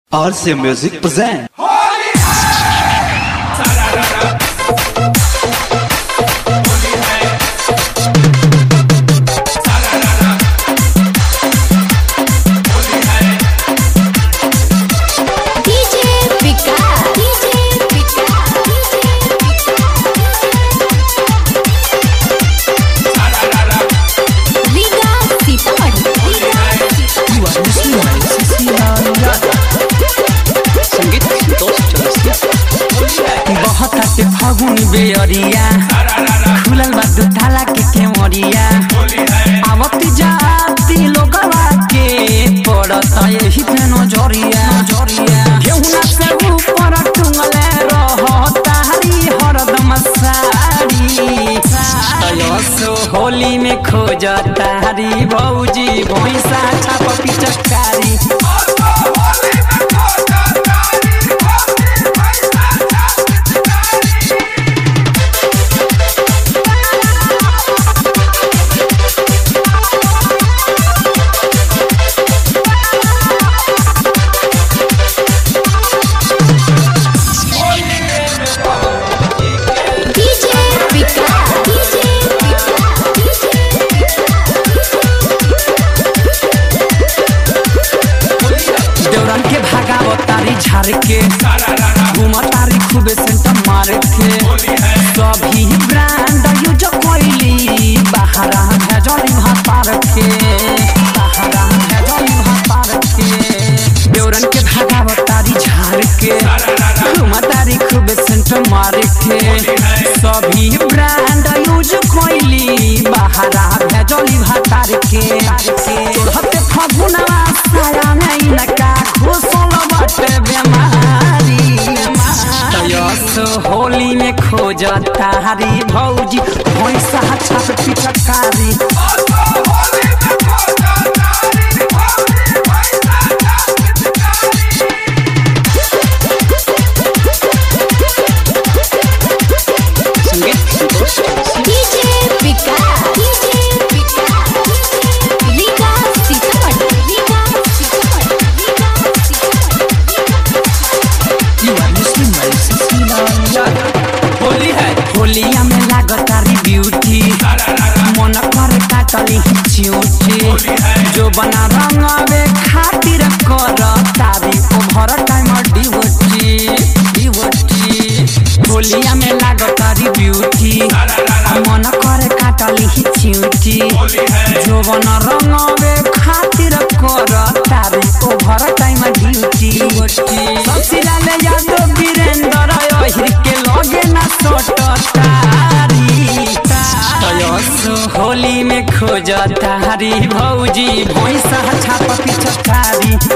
RC Music present. फागुन बेअरिया खुलल बा दुताला के केवरिया आवत जाती लोगवा के पड़त एही पे नजरिया केहुना से ऊपर टुंगले रहतारी हरदम साड़ी तयसो होली में खोजतारी भौजी भैंसा छाप पिचकारी झाड़ के घूमतारी खूबे सेंटर मार के सभी ब्रांड यूज कोइली बहारा भेजली भातार के देवरन के भागावतारी झाड़ के घूमतारी खूबे सेंटर मार के सभी ब्रांड यूज कोइली बहारा भेजली भातार के हते फगुनवा साया नहीं लगा घोसला होली में खोजतारी भौजी भैंसा छाप पिचकारी होलिया में लागतारी ब्यूटी मन कर काटली चिउटी जो बना रंगवे खातिर कर तारी ओभर टाइम डिवोटी होलिया में लागतारी ब्यूटी मन कर काटली चिउटी जो बना रंगवे खातिर कर तारी ओभर टाइम ड्यूटी ससिला ले यादव वीरेंद्र ओहिर के लगे ना होली में खोजतारी भौजी भैंसा छाप पिचकारी